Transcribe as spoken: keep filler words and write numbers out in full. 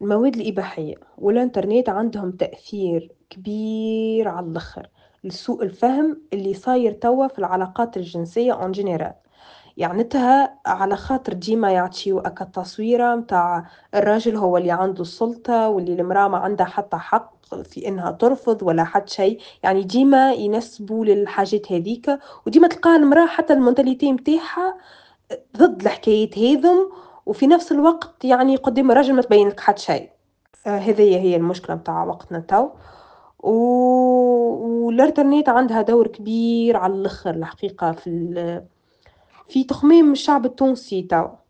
المواد الإباحية والإنترنت عندهم تأثير كبير على الآخر لسوء الفهم اللي صاير توا في العلاقات الجنسية en general. يعنتها على خاطر ديما يعطيو هكا تصويرة متاع الراجل هو اللي عنده السلطة واللي المرأة ما عندها حتى حق في إنها ترفض ولا حتى شيء، يعني ديما ينسبوا للحاجات هذيك، وديما تلقاها المرأة حتى المنتاليتي متاعها ضد الحكايات هذم، وفي نفس الوقت يعني قدام الراجل ما تبين لك حتى شيء. آه، هذيا هي المشكلة متاع وقتنا تو. و... والإنترنت عندها دور كبير على الآخر الحقيقة في ال... في تخميم الشعب التونسي تو.